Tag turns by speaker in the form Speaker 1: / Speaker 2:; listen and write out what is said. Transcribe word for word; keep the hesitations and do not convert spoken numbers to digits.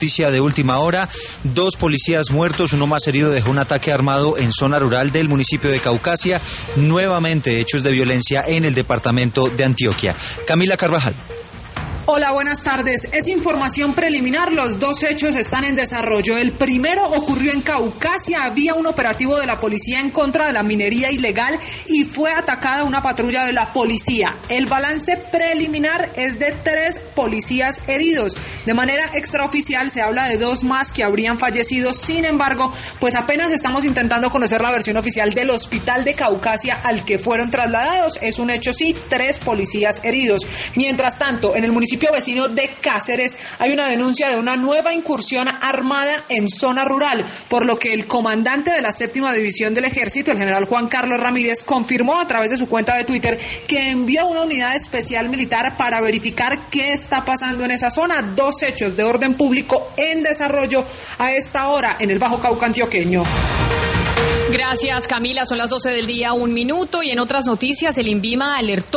Speaker 1: Noticia de última hora, dos policías muertos, uno más herido, dejó un ataque armado en zona rural del municipio de Caucasia. Nuevamente hechos de violencia en el departamento de Antioquia. Camila Carvajal.
Speaker 2: Hola, buenas tardes. Es información preliminar, los dos hechos están en desarrollo. El primero ocurrió en Caucasia, había un operativo de la policía en contra de la minería ilegal y fue atacada una patrulla de la policía. El balance preliminar es de tres policías heridos. De manera extraoficial se habla de dos más que habrían fallecido, sin embargo, pues apenas estamos intentando conocer la versión oficial del hospital de Caucasia al que fueron trasladados. Es un hecho, sí, tres policías heridos. Mientras tanto, en el municipio vecino de Cáceres hay una denuncia de una nueva incursión armada en zona rural, por lo que el comandante de la séptima división del ejército, el general Juan Carlos Ramírez, confirmó a través de su cuenta de Twitter que envió una unidad especial militar para verificar qué está pasando en esa zona. Dos hechos de orden público en desarrollo a esta hora en el Bajo Cauca antioqueño.
Speaker 3: Gracias, Camila. Son las doce del día, un minuto. Y en otras noticias, el INVIMA alertó